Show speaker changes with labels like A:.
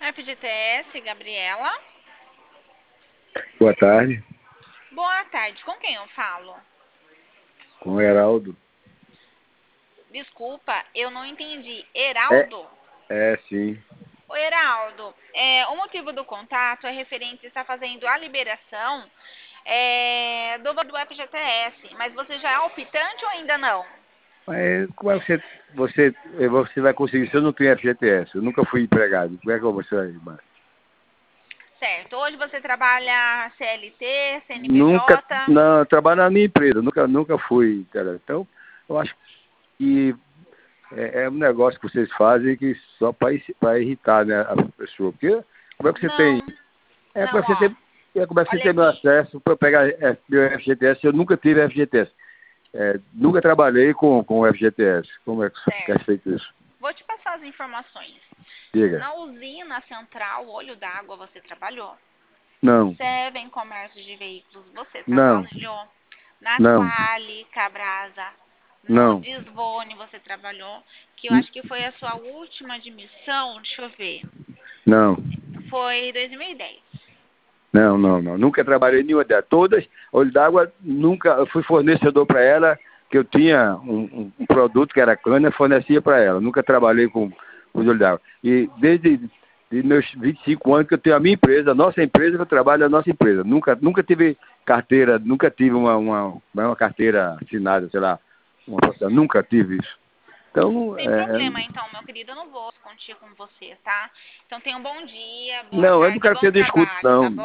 A: FGTS, Gabriela.
B: Boa tarde,
A: Boa tarde, com quem eu falo?
B: com o Heraldo.
A: Desculpa, eu não entendi.
B: É,
A: Heraldo?
B: sim.
A: Ô, Heraldo, o motivo do contato é referente a estar fazendo a liberação do valor do FGTS, mas você já é optante ou ainda não?
B: Mas como é que você vai conseguir se eu não tenho FGTS? Eu nunca fui empregado. Como é que você vai?
A: Certo, hoje você trabalha CLT,
B: Nunca,
A: CNPJ?
B: não, eu trabalho na minha empresa, nunca fui, cara. Então, eu acho que é um negócio que vocês fazem que só para irritar, né, a pessoa. Porque como é que você tem.
A: Não,
B: Como é
A: não,
B: que você
A: ó,
B: tem. Como é que você
A: olha
B: tem meu
A: aqui.
B: acesso para pegar meu FGTS? Eu nunca tive FGTS. Nunca trabalhei com FGTS. Como é que você
A: Certo,
B: quer feito isso?
A: vou te passar as informações.
B: Diga.
A: Na usina central Olho d'Água você trabalhou?
B: Não,
A: Seven Comércio de Veículos você
B: não,
A: trabalhou? Na
B: não,
A: Quali, Cabrasa, no
B: não.
A: Desvone você trabalhou? Que eu
B: N-
A: acho que foi a sua última admissão, deixa eu ver,
B: Não,
A: foi 2010.
B: não. Nunca trabalhei em nenhuma delas. Todas, Olho d'Água, nunca. Eu fui fornecedor para ela, que eu tinha um produto que era cana, fornecia para ela. Nunca trabalhei com os Olho d'Água. E desde de meus 25 anos que eu tenho a minha empresa, a nossa empresa, que eu trabalho a nossa empresa. Nunca tive carteira, nunca tive uma carteira assinada, sei lá, nunca tive isso. Então,
A: Sem problema, então, meu querido, eu não vou discutir com você, tá? Então tenha um bom dia, boa
B: não, eu não
A: tarde,
B: quero
A: bom
B: ter discuto,
A: trabalho, tá
B: não.
A: bom?